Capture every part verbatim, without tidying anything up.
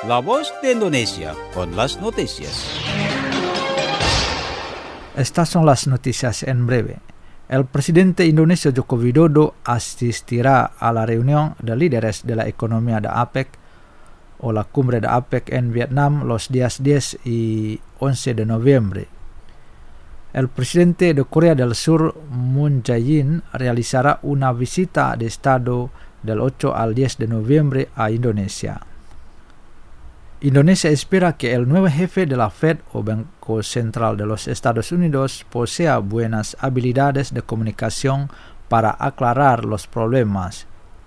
La Voz de Indonesia con las noticias. Estas son las noticias en breve. El presidente indonesio Joko Widodo asistirá a la reunión de líderes de la economía de APEC o la cumbre de APEC en Vietnam los días diez y once de noviembre. El presidente de Corea del Sur, Moon Jae-in, realizará una visita de Estado del ocho al diez de noviembre a Indonesia. Indonesia espera que el nuevo jefe de la Fed o Banco Central de los Estados Unidos posea buenas habilidades de comunicación para aclarar los problemas.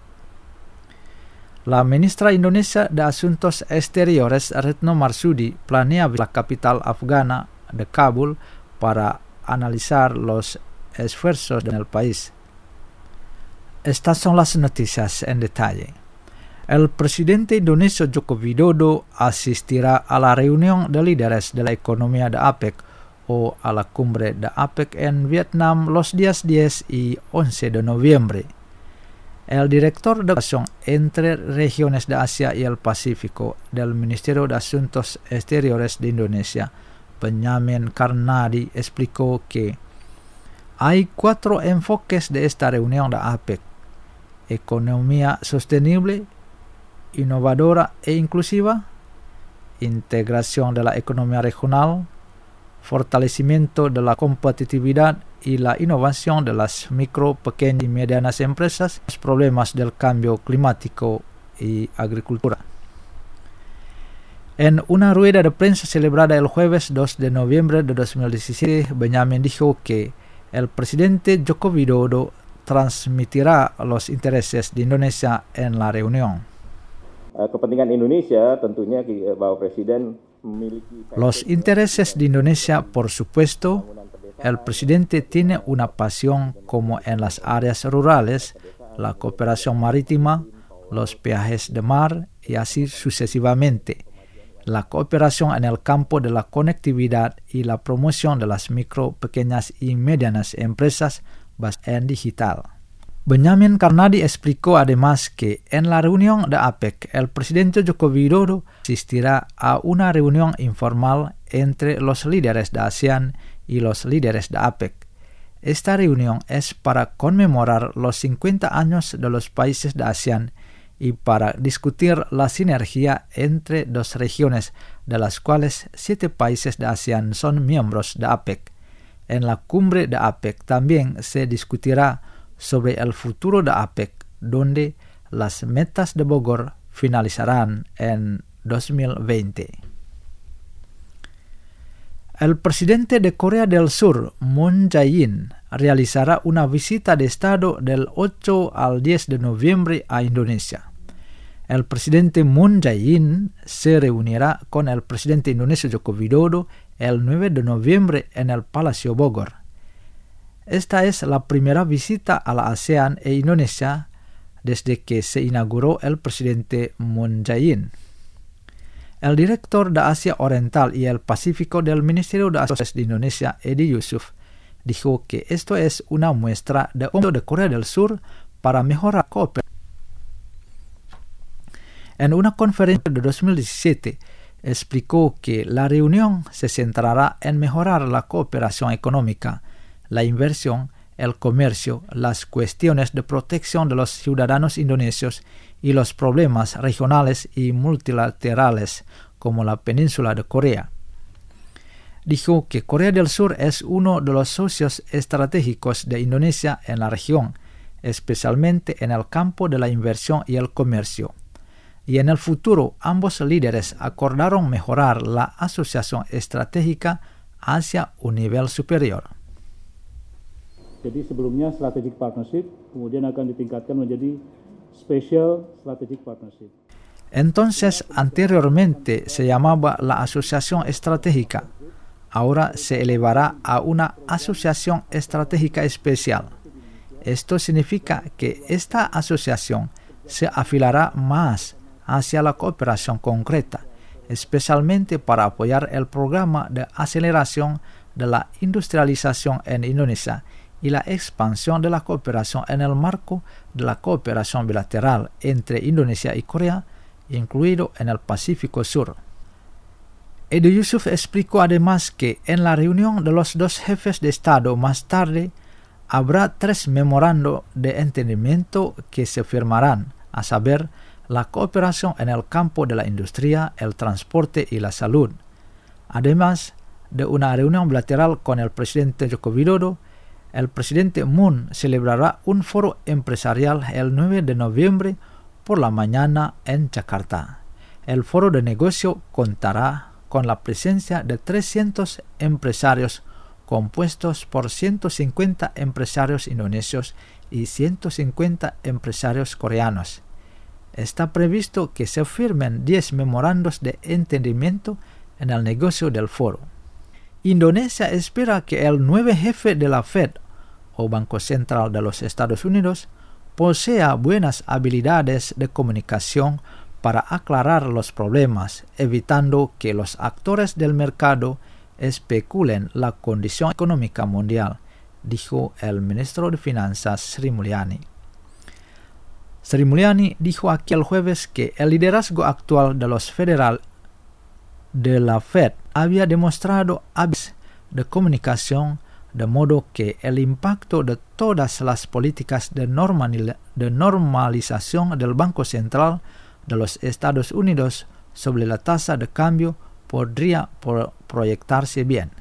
La ministra Indonesia de Asuntos Exteriores, Retno Marsudi, planea visitar la capital afgana de Kabul para analizar los esfuerzos en el país. Estas son las noticias en detalle. El presidente indonesio Joko Widodo asistirá a la reunión de líderes de la economía de APEC o a la cumbre de APEC en Vietnam los días diez y once de noviembre. El director de relación entre regiones de Asia y el Pacífico del Ministerio de Asuntos Exteriores de Indonesia, Benjamin Karnadi, explicó que hay cuatro enfoques de esta reunión de APEC: economía sostenible, innovadora e inclusiva, integración de la economía regional, fortalecimiento de la competitividad y la innovación de las micro, pequeñas y medianas empresas, los problemas del cambio climático y agricultura. En una rueda de prensa celebrada el jueves dos de noviembre de dos mil diecisiete, Benjamin dijo que el presidente Joko Widodo transmitirá los intereses de Indonesia en la reunión. Kepentingan Indonesia tentunya Bapak Presiden memiliki los intereses de Indonesia, por supuesto. El presidente tiene una pasión como en las áreas rurales, la cooperación marítima, los peajes de mar y así sucesivamente, la cooperación en el campo de la conectividad y la promoción de las micro, pequeñas y medianas empresas basadas en digital. Benjamin Karnadi explicó además que en la reunión de APEC el presidente Joko Widodo asistirá a una reunión informal entre los líderes de ASEAN y los líderes de APEC. Esta reunión es para conmemorar los cincuenta años de los países de ASEAN y para discutir la sinergia entre dos regiones, de las cuales siete países de ASEAN son miembros de APEC. En la cumbre de APEC también se discutirá sobre el futuro de APEC, donde las metas de Bogor finalizarán en dos mil veinte. El presidente de Corea del Sur, Moon Jae-in, realizará una visita de Estado del ocho al diez de noviembre a Indonesia. El presidente Moon Jae-in se reunirá con el presidente indonesio Joko Widodo el nueve de noviembre en el Palacio Bogor. Esta es la primera visita a la ASEAN e Indonesia desde que se inauguró el presidente Moon Jae-in. El director de Asia Oriental y el Pacífico del Ministerio de Asuntos de Indonesia, Edi Yusuf, dijo que esto es una muestra de compromiso de Corea del Sur para mejorar la cooperación. En una conferencia de dos mil diecisiete, explicó que la reunión se centrará en mejorar la cooperación económica, la inversión, el comercio, las cuestiones de protección de los ciudadanos indonesios y los problemas regionales y multilaterales como la península de Corea. Dijo que Corea del Sur es uno de los socios estratégicos de Indonesia en la región, especialmente en el campo de la inversión y el comercio. Y en el futuro ambos líderes acordaron mejorar la asociación estratégica hacia un nivel superior. Jadi sebelumnya strategic partnership, kemudian akan ditingkatkan menjadi special strategic partnership. Entonces, anteriormente se llamaba la asociación estratégica. Ahora se elevará a una asociación estratégica especial. Esto significa que esta asociación se afilará más hacia la cooperación concreta, especialmente para apoyar el programa de aceleración de la industrialización en Indonesia y la expansión de la cooperación en el marco de la cooperación bilateral entre Indonesia y Corea incluido en el Pacífico Sur. Edo Yusuf explicó además que en la reunión de los dos jefes de Estado más tarde habrá tres memorandos de entendimiento que se firmarán, a saber, la cooperación en el campo de la industria, el transporte y la salud. Además de una reunión bilateral con el presidente Joko Widodo, el presidente Moon celebrará un foro empresarial el nueve de noviembre por la mañana en Jakarta. El foro de negocio contará con la presencia de trescientos empresarios compuestos por ciento cincuenta empresarios indonesios y ciento cincuenta empresarios coreanos. Está previsto que se firmen diez memorandos de entendimiento en el negocio del foro. Indonesia espera que el nuevo jefe de la Fed, o Banco Central de los Estados Unidos, posea buenas habilidades de comunicación para aclarar los problemas, evitando que los actores del mercado especulen la condición económica mundial, dijo el ministro de Finanzas Sri Mulyani. Sri Mulyani dijo aquel jueves que el liderazgo actual de los federal de la Fed había demostrado habilidades de comunicación, de modo que el impacto de todas las políticas de, normal, de normalización del Banco Central de los Estados Unidos sobre la tasa de cambio podría por proyectarse bien.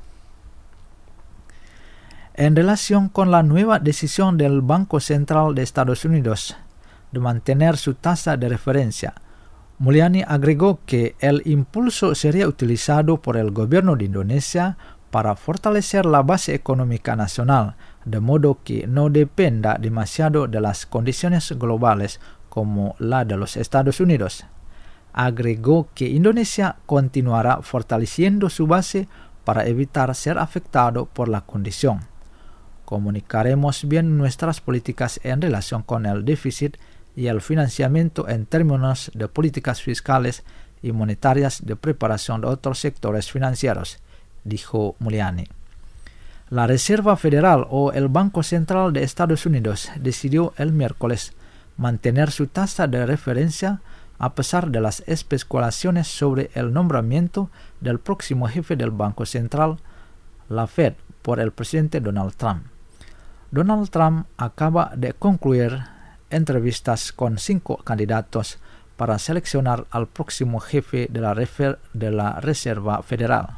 En relación con la nueva decisión del Banco Central de Estados Unidos de mantener su tasa de referencia, Mulyani agregó que el impulso sería utilizado por el gobierno de Indonesia para fortalecer la base económica nacional, de modo que no dependa demasiado de las condiciones globales como la de los Estados Unidos. Agregó que Indonesia continuará fortaleciendo su base para evitar ser afectado por la condición. Comunicaremos bien nuestras políticas en relación con el déficit y el financiamiento en términos de políticas fiscales y monetarias de preparación de otros sectores financieros, dijo Mulyani. La Reserva Federal o el Banco Central de Estados Unidos decidió el miércoles mantener su tasa de referencia a pesar de las especulaciones sobre el nombramiento del próximo jefe del Banco Central, la Fed, por el presidente Donald Trump. Donald Trump acaba de concluir entrevistas con cinco candidatos para seleccionar al próximo jefe de la, refer- de la Reserva Federal.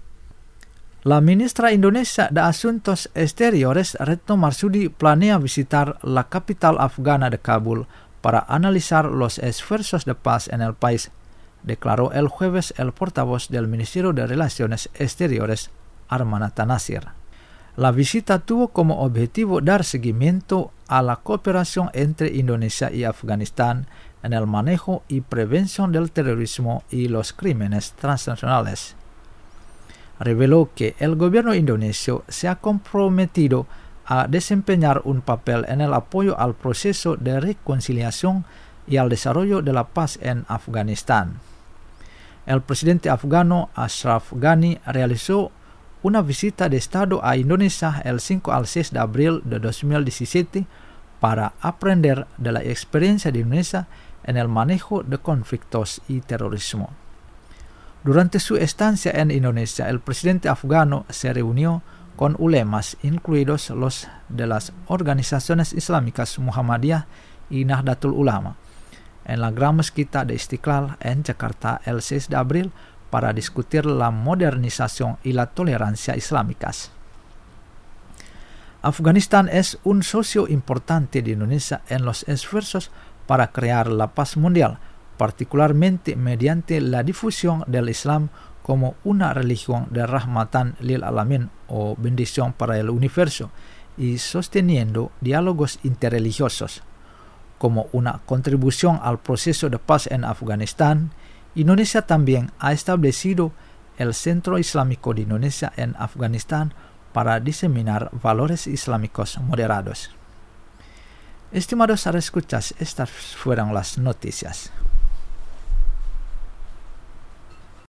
La ministra Indonesia de Asuntos Exteriores, Retno Marsudi, planea visitar la capital afgana de Kabul para analizar los esfuerzos de paz en el país, declaró el jueves el portavoz del Ministerio de Relaciones Exteriores, Armanata Nasir. La visita tuvo como objetivo dar seguimiento a la cooperación entre Indonesia y Afganistán en el manejo y prevención del terrorismo y los crímenes transnacionales. Reveló que el gobierno indonesio se ha comprometido a desempeñar un papel en el apoyo al proceso de reconciliación y al desarrollo de la paz en Afganistán. El presidente afgano Ashraf Ghani realizó una visita de Estado a Indonesia el cinco al seis de abril de dos mil diecisiete para aprender de la experiencia de Indonesia en el manejo de conflictos y terrorismo. Durante su estancia en Indonesia, el presidente afgano se reunió con ulemas, incluidos los de las organizaciones islámicas Muhammadiyah y Nahdlatul Ulama, en la Gran Mezquita de Istiqlal en Jakarta el seis de abril para discutir la modernización y la tolerancia islámicas. Afganistán es un socio importante de Indonesia en los esfuerzos para crear la paz mundial, particularmente mediante la difusión del Islam como una religión de rahmatan lil alamin o bendición para el universo y sosteniendo diálogos interreligiosos. Como una contribución al proceso de paz en Afganistán, Indonesia también ha establecido el Centro Islámico de Indonesia en Afganistán para diseminar valores islámicos moderados. Estimados escuchas, estas fueron las noticias.